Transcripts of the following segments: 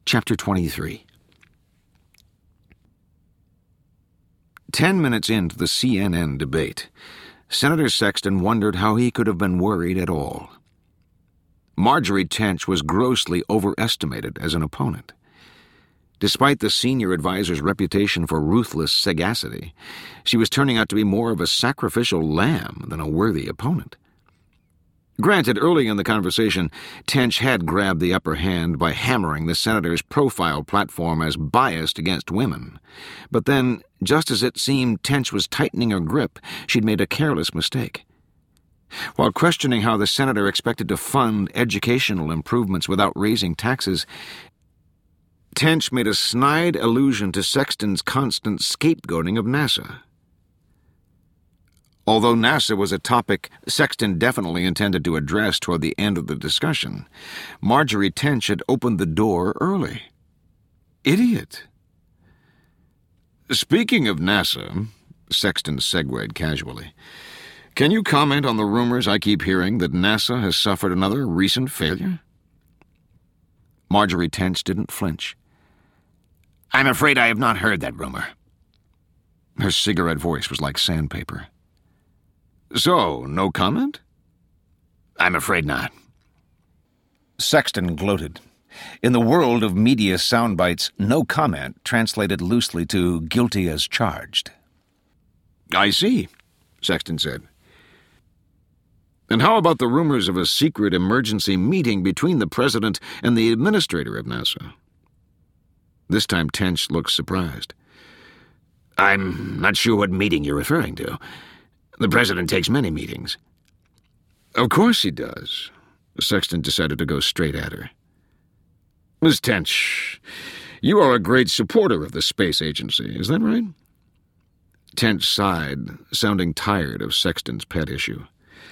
Chapter 23. 10 minutes into the CNN debate, Senator Sexton wondered how he could have been worried at all. Marjorie Tench was grossly overestimated as an opponent. Despite the senior advisor's reputation for ruthless sagacity, she was turning out to be more of a sacrificial lamb than a worthy opponent. Granted, early in the conversation, Tench had grabbed the upper hand by hammering the senator's profile platform as biased against women. But then, just as it seemed Tench was tightening her grip, she'd made a careless mistake. While questioning how the senator expected to fund educational improvements without raising taxes, Tench made a snide allusion to Sexton's constant scapegoating of NASA. Although NASA was a topic Sexton definitely intended to address toward the end of the discussion, Marjorie Tench had opened the door early. Idiot. Speaking of NASA, Sexton segued casually, can you comment on the rumors I keep hearing that NASA has suffered another recent failure? Marjorie Tench didn't flinch. I'm afraid I have not heard that rumor. Her cigarette voice was like sandpaper. So, no comment? I'm afraid not. Sexton gloated. In the world of media soundbites, no comment translated loosely to guilty as charged. I see, Sexton said. And how about the rumors of a secret emergency meeting between the president and the administrator of NASA? This time Tench looked surprised. I'm not sure what meeting you're referring to. The president takes many meetings. Of course he does. Sexton decided to go straight at her. Miss Tench, you are a great supporter of the space agency, is that right? Tench sighed, sounding tired of Sexton's pet issue.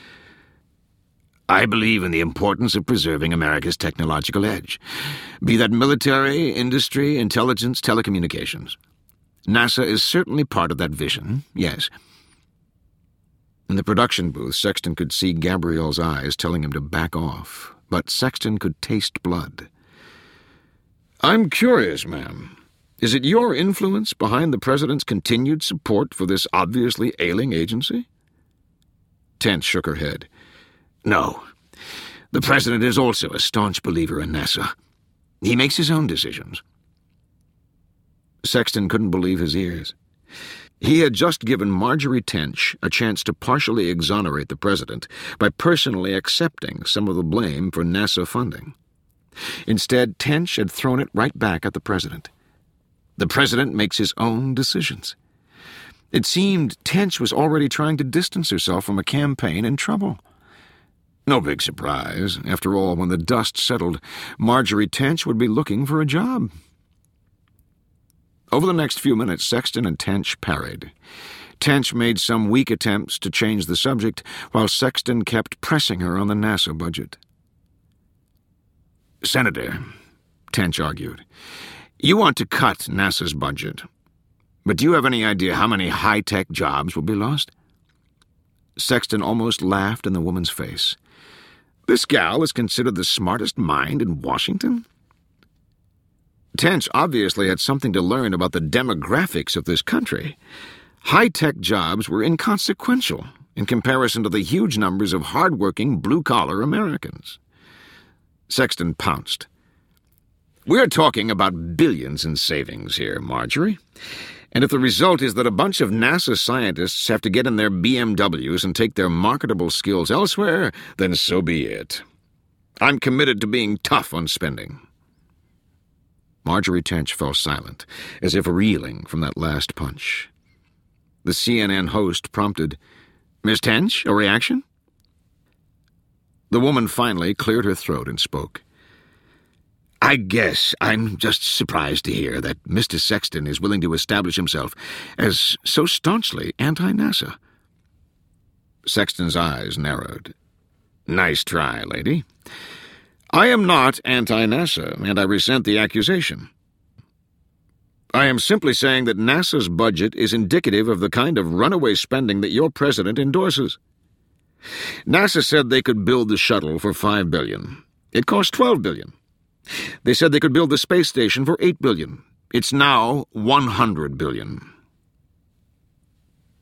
I believe in the importance of preserving America's technological edge, be that military, industry, intelligence, telecommunications. NASA is certainly part of that vision, yes. In the production booth, Sexton could see Gabrielle's eyes telling him to back off, but Sexton could taste blood. I'm curious, ma'am. Is it your influence behind the president's continued support for this obviously ailing agency? Tench shook her head. No. The president is also a staunch believer in NASA. He makes his own decisions. Sexton couldn't believe his ears. He had just given Marjorie Tench a chance to partially exonerate the president by personally accepting some of the blame for NASA funding. Instead, Tench had thrown it right back at the president. The president makes his own decisions. It seemed Tench was already trying to distance herself from a campaign in trouble. No big surprise. After all, when the dust settled, Marjorie Tench would be looking for a job. Over the next few minutes, Sexton and Tench parried. Tench made some weak attempts to change the subject, while Sexton kept pressing her on the NASA budget. Senator, Tench argued, you want to cut NASA's budget, but do you have any idea how many high-tech jobs will be lost? Sexton almost laughed in the woman's face. This gal is considered the smartest mind in Washington? Tench obviously had something to learn about the demographics of this country. High-tech jobs were inconsequential in comparison to the huge numbers of hard-working, blue-collar Americans. Sexton pounced. We're talking about billions in savings here, Marjorie. And if the result is that a bunch of NASA scientists have to get in their BMWs and take their marketable skills elsewhere, then so be it. I'm committed to being tough on spending. Marjorie Tench fell silent, as if reeling from that last punch. The CNN host prompted, Miss Tench, a reaction? The woman finally cleared her throat and spoke. I guess I'm just surprised to hear that Mr. Sexton is willing to establish himself as so staunchly anti-NASA. Sexton's eyes narrowed. Nice try, lady. I am not anti-NASA, and I resent the accusation. I am simply saying that NASA's budget is indicative of the kind of runaway spending that your president endorses. NASA said they could build the shuttle for $5 billion. It cost $12 billion. They said they could build the space station for $8 billion. It's now $100 billion.